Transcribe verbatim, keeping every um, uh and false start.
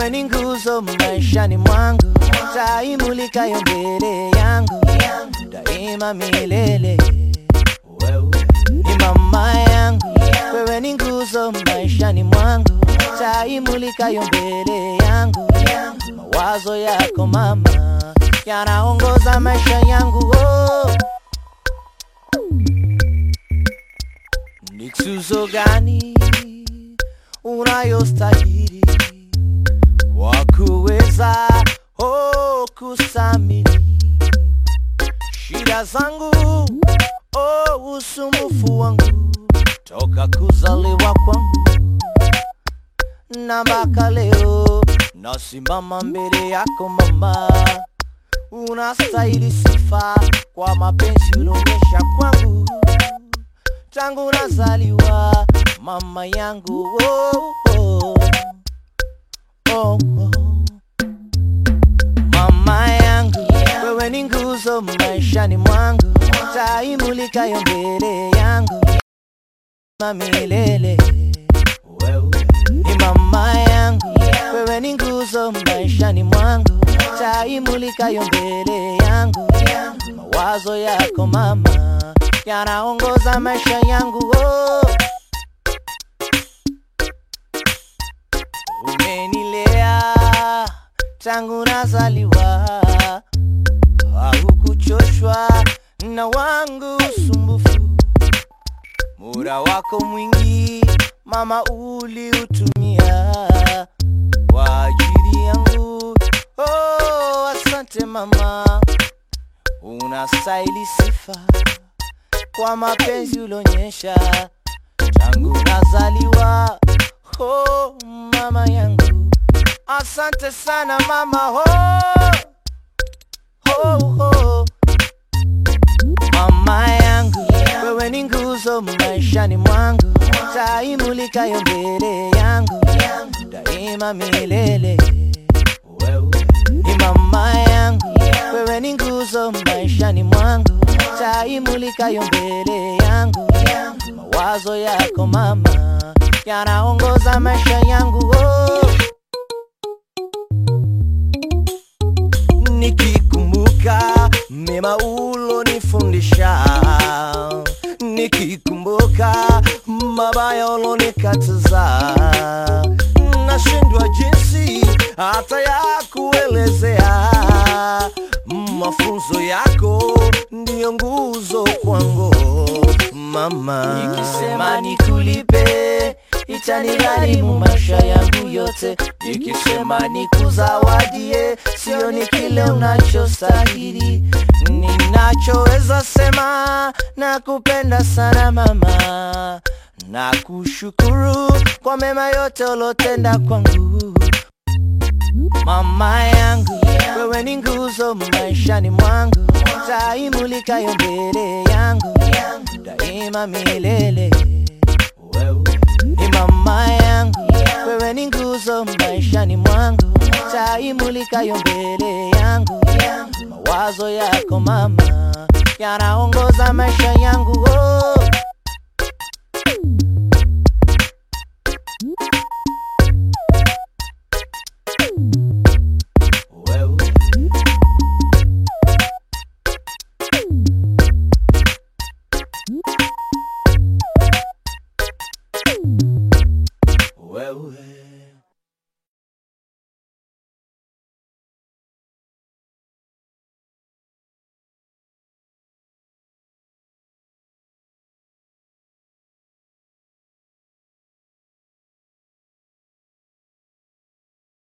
wewe ni nguzo maishani mwangu, taa imulikayo mbele yangu daima milele. Wewe ni mama yangu, wewe ni nguzo maishani mwangu, taa imulikayo mbele yangu. Mawazo yako mama yanaongoza maisha yangu. Oh, ni tuzo gani unayostahili kwa kuweza oh kusamini shida zangu, oh usumbufu wangu toka kuzaliwa kwangu na mpaka leo nasimama mbele yako mama. Unastahili sifa kwa mapenzi ulionyesha kwangu tangu nazaliwa mama yangu. Oh, oh, oh, oh. Mama yangu, wewe ni nguzo maishani mwangu, taa imulikayo mbele yangu milele. Wewe ni mama yangu, wewe ni nguzo maishani mwangu, taa imulikayo mbele yangu. Mawazo yako mama yanaongoza maisha yangu. Oh, umenilea tangu nazaliwa, haukuchoshwa na wangu usumbufu. Muda wako mwingi mama uliutumia kwa ajili yangu. Oh, asante mama, unastahili sifa kwa mapenzi ulionyesha tangu nazaliwa. Oh, mama yangu, asante sana mama. Oh, oh, oh. Mama yangu, wewe ni nguzo maishani mwangu, taa imulikayo mbele yangu daima milele. Wewe ni mama yangu, wewe ni nguzo maishani mwangu, taa imulikayo mbele yangu. Mawazo yako mama yanaongoza maisha yangu. Oh, nikikumbuka mema ulonifundisha, nikikumbuka mabaya ulonikataza, nashindwa jinsi hata ya kuelezea. Mafunzo yako ndiyo nguzo kwangu mama. Nikisema nikulipe itanigharimu maisha yangu yote, nikisema nikuzawadie sio ni kile unachostahili. Ninachoweza sema nakupenda sana mama, na kushukuru kwa mema yote ulotenda kwangu. Mama yangu, wewe ni nguzo maishani mwangu, taa imulikayo mbele yangu daima milele. Wewe ni mama yangu, wewe ni nguzo maishani mwangu, taa imulikayo mbele yangu. Mawazo yako mama yanaongoza maisha yangu. Oh, wewe wewe